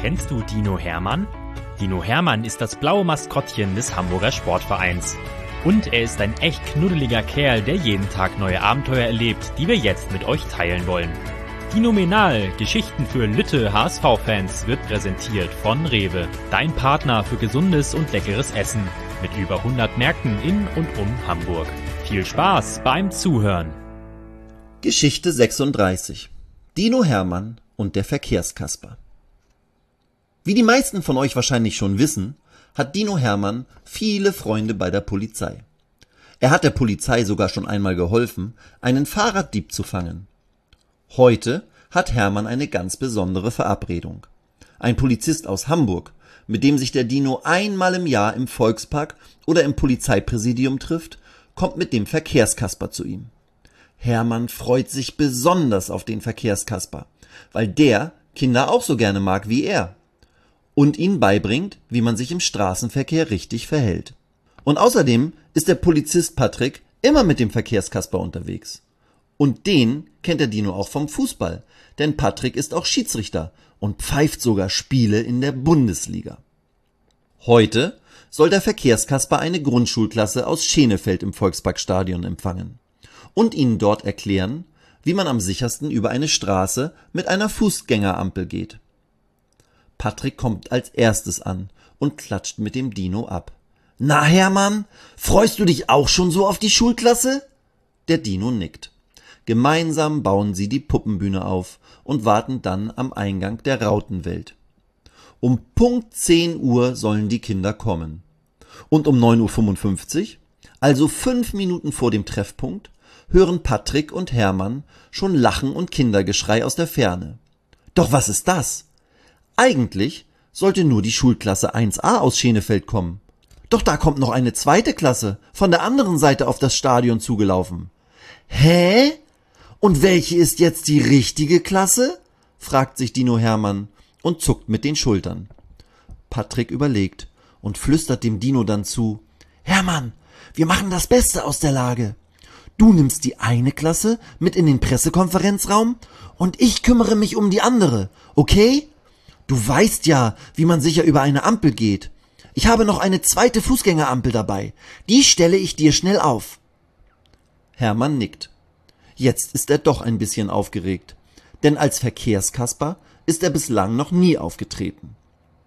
Kennst du Dino Hermann? Dino Hermann ist das blaue Maskottchen des Hamburger Sportvereins. Und er ist ein echt knuddeliger Kerl, der jeden Tag neue Abenteuer erlebt, die wir jetzt mit euch teilen wollen. Dinomenal, Geschichten für Lütte HSV-Fans, wird präsentiert von Rewe, dein Partner für gesundes und leckeres Essen, mit über 100 Märkten in und um Hamburg. Viel Spaß beim Zuhören! Geschichte 36: Dino Hermann und der Verkehrskasper. Wie die meisten von euch wahrscheinlich schon wissen, hat Dino Hermann viele Freunde bei der Polizei. Er hat der Polizei sogar schon einmal geholfen, einen Fahrraddieb zu fangen. Heute hat Hermann eine ganz besondere Verabredung. Ein Polizist aus Hamburg, mit dem sich der Dino einmal im Jahr im Volkspark oder im Polizeipräsidium trifft, kommt mit dem Verkehrskasper zu ihm. Hermann freut sich besonders auf den Verkehrskasper, weil der Kinder auch so gerne mag wie er und ihnen beibringt, wie man sich im Straßenverkehr richtig verhält. Und außerdem ist der Polizist Patrick immer mit dem Verkehrskasper unterwegs. Und den kennt der Dino auch vom Fußball, denn Patrick ist auch Schiedsrichter und pfeift sogar Spiele in der Bundesliga. Heute soll der Verkehrskasper eine Grundschulklasse aus Schenefeld im Volksparkstadion empfangen und ihnen dort erklären, wie man am sichersten über eine Straße mit einer Fußgängerampel geht. Patrick kommt als erstes an und klatscht mit dem Dino ab. »Na Hermann, freust du dich auch schon so auf die Schulklasse?« Der Dino nickt. Gemeinsam bauen sie die Puppenbühne auf und warten dann am Eingang der Rautenwelt. Um Punkt 10 Uhr sollen die Kinder kommen. Und um 9:55 Uhr, also 5 Minuten vor dem Treffpunkt, hören Patrick und Hermann schon Lachen und Kindergeschrei aus der Ferne. Doch was ist das? Eigentlich sollte nur die Schulklasse 1a aus Schenefeld kommen. Doch da kommt noch eine zweite Klasse von der anderen Seite auf das Stadion zugelaufen. »Hä? Und welche ist jetzt die richtige Klasse?« fragt sich Dino Hermann und zuckt mit den Schultern. Patrick überlegt und flüstert dem Dino dann zu: »Hermann, wir machen das Beste aus der Lage. Du nimmst die eine Klasse mit in den Pressekonferenzraum und ich kümmere mich um die andere, okay? Du weißt ja, wie man sicher über eine Ampel geht. Ich habe noch eine zweite Fußgängerampel dabei. Die stelle ich dir schnell auf.« Hermann nickt. Jetzt ist er doch ein bisschen aufgeregt, denn als Verkehrskasper ist er bislang noch nie aufgetreten.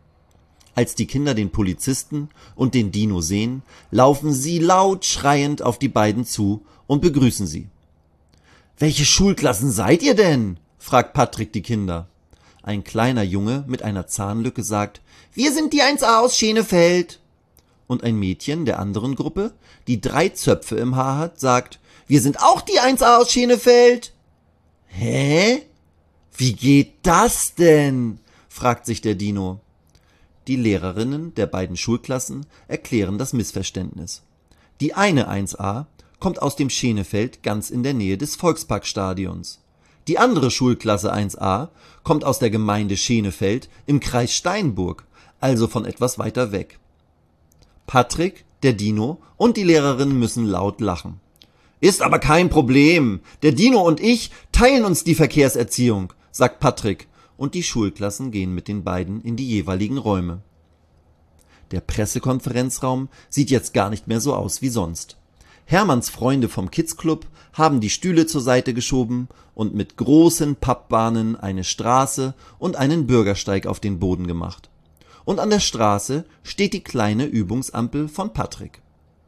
Als die Kinder den Polizisten und den Dino sehen, laufen sie laut schreiend auf die beiden zu und begrüßen sie. »Welche Schulklassen seid ihr denn?« fragt Patrick die Kinder. Ein kleiner Junge mit einer Zahnlücke sagt: »Wir sind die 1a aus Schenefeld.« Und ein Mädchen der anderen Gruppe, die 3 Zöpfe im Haar hat, sagt: »Wir sind auch die 1a aus Schenefeld.« »Hä? Wie geht das denn?« fragt sich der Dino. Die Lehrerinnen der beiden Schulklassen erklären das Missverständnis. Die eine 1a kommt aus dem Schenefeld ganz in der Nähe des Volksparkstadions. Die andere Schulklasse 1a kommt aus der Gemeinde Schenefeld im Kreis Steinburg, also von etwas weiter weg. Patrick, der Dino und die Lehrerin müssen laut lachen. »Ist aber kein Problem. Der Dino und ich teilen uns die Verkehrserziehung«, sagt Patrick, und die Schulklassen gehen mit den beiden in die jeweiligen Räume. Der Pressekonferenzraum sieht jetzt gar nicht mehr so aus wie sonst. Hermanns Freunde vom Kids-Club haben die Stühle zur Seite geschoben und mit großen Pappbahnen eine Straße und einen Bürgersteig auf den Boden gemacht. Und an der Straße steht die kleine Übungsampel von Patrick.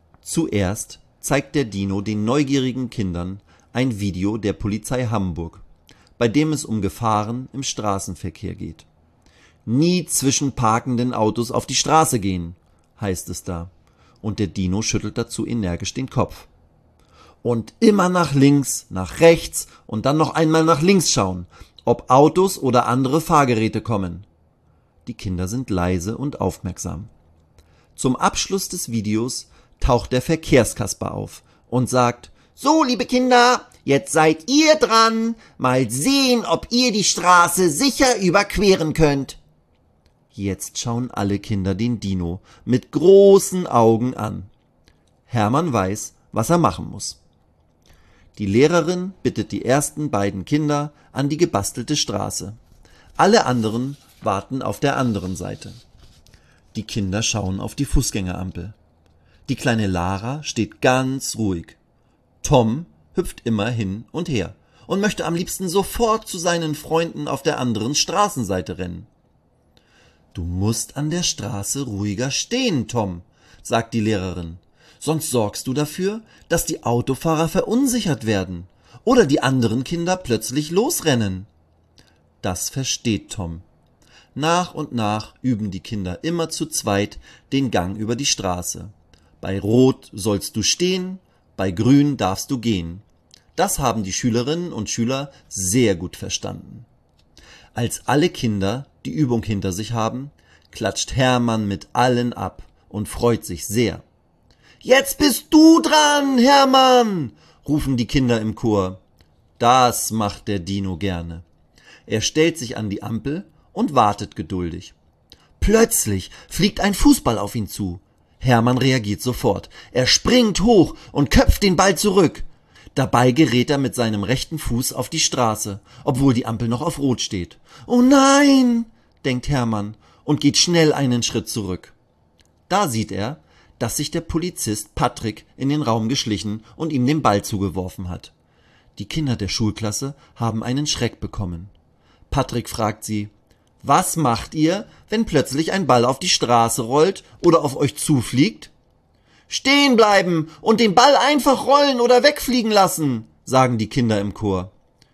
Zuerst zeigt der Dino den neugierigen Kindern ein Video der Polizei Hamburg, bei dem es um Gefahren im Straßenverkehr geht. »Nie zwischen parkenden Autos auf die Straße gehen«, heißt es da. Und der Dino schüttelt dazu energisch den Kopf. »Und immer nach links, nach rechts und dann noch einmal nach links schauen, ob Autos oder andere Fahrgeräte kommen.« Die Kinder sind leise und aufmerksam. Zum Abschluss des Videos taucht der Verkehrskasper auf und sagt: »So, liebe Kinder, jetzt seid ihr dran. Mal sehen, ob ihr die Straße sicher überqueren könnt.« Jetzt schauen alle Kinder den Dino mit großen Augen an. Hermann weiß, was er machen muss. Die Lehrerin bittet die ersten beiden Kinder an die gebastelte Straße. Alle anderen warten auf der anderen Seite. Die Kinder schauen auf die Fußgängerampel. Die kleine Lara steht ganz ruhig. Tom hüpft immer hin und her und möchte am liebsten sofort zu seinen Freunden auf der anderen Straßenseite rennen. »Du musst an der Straße ruhiger stehen, Tom«, sagt die Lehrerin. »Sonst sorgst du dafür, dass die Autofahrer verunsichert werden oder die anderen Kinder plötzlich losrennen.« Das versteht Tom. Nach und nach üben die Kinder immer zu zweit den Gang über die Straße. Bei Rot sollst du stehen, bei Grün darfst du gehen. Das haben die Schülerinnen und Schüler sehr gut verstanden. Als alle Kinder die Übung hinter sich haben, klatscht Hermann mit allen ab und freut sich sehr. »Jetzt bist du dran, Hermann«, rufen die Kinder im Chor. Das macht der Dino gerne. Er stellt sich an die Ampel und wartet geduldig. Plötzlich fliegt ein Fußball auf ihn zu. Hermann reagiert sofort. Er springt hoch und köpft den Ball zurück. Dabei gerät er mit seinem rechten Fuß auf die Straße, obwohl die Ampel noch auf Rot steht. »Oh nein«, denkt Hermann und geht schnell einen Schritt zurück. Da sieht er, dass sich der Polizist Patrick in den Raum geschlichen und ihm den Ball zugeworfen hat. Die Kinder der Schulklasse haben einen Schreck bekommen. Patrick fragt sie: »Was macht ihr, wenn plötzlich ein Ball auf die Straße rollt oder auf euch zufliegt?« »Stehen bleiben und den Ball einfach rollen oder wegfliegen lassen«, sagen die Kinder im Chor.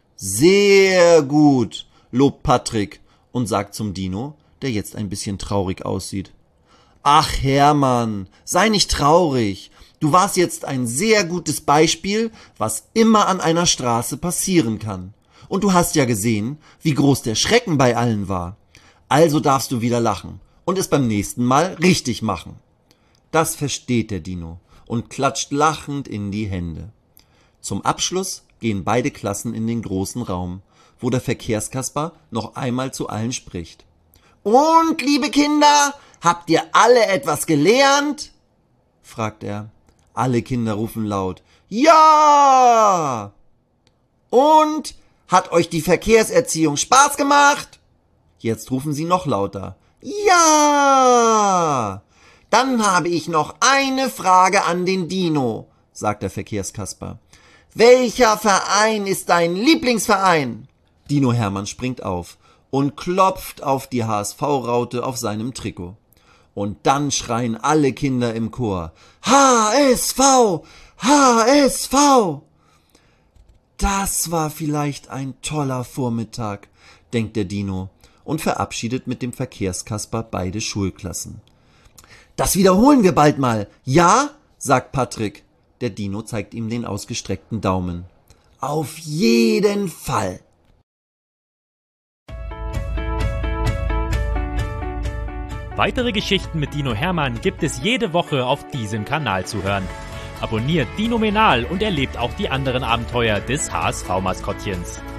»Sehr gut«, lobt Patrick und sagt zum Dino, der jetzt ein bisschen traurig aussieht: »Ach Hermann, sei nicht traurig. Du warst jetzt ein sehr gutes Beispiel, was immer an einer Straße passieren kann. Und du hast ja gesehen, wie groß der Schrecken bei allen war. Also darfst du wieder lachen und es beim nächsten Mal richtig machen.« Das versteht der Dino und klatscht lachend in die Hände. Zum Abschluss gehen beide Klassen in den großen Raum, wo der Verkehrskasper noch einmal zu allen spricht. »Und, liebe Kinder, habt ihr alle etwas gelernt?« fragt er. Alle Kinder rufen laut: »Ja!« »Und, hat euch die Verkehrserziehung Spaß gemacht?« Jetzt rufen sie noch lauter: »Ja!« »Dann habe ich noch eine Frage an den Dino«, sagt der Verkehrskasper. »Welcher Verein ist dein Lieblingsverein?« Dino Hermann springt auf und klopft auf die HSV-Raute auf seinem Trikot. Und dann schreien alle Kinder im Chor: »HSV! HSV!« Das war vielleicht ein toller Vormittag, denkt der Dino und verabschiedet mit dem Verkehrskasper beide Schulklassen. »Das wiederholen wir bald mal, ja?«, sagt Patrick. Der Dino zeigt ihm den ausgestreckten Daumen. »Auf jeden Fall!« Weitere Geschichten mit Dino Hermann gibt es jede Woche auf diesem Kanal zu hören. Abonniert Dinomenal und erlebt auch die anderen Abenteuer des HSV-Maskottchens.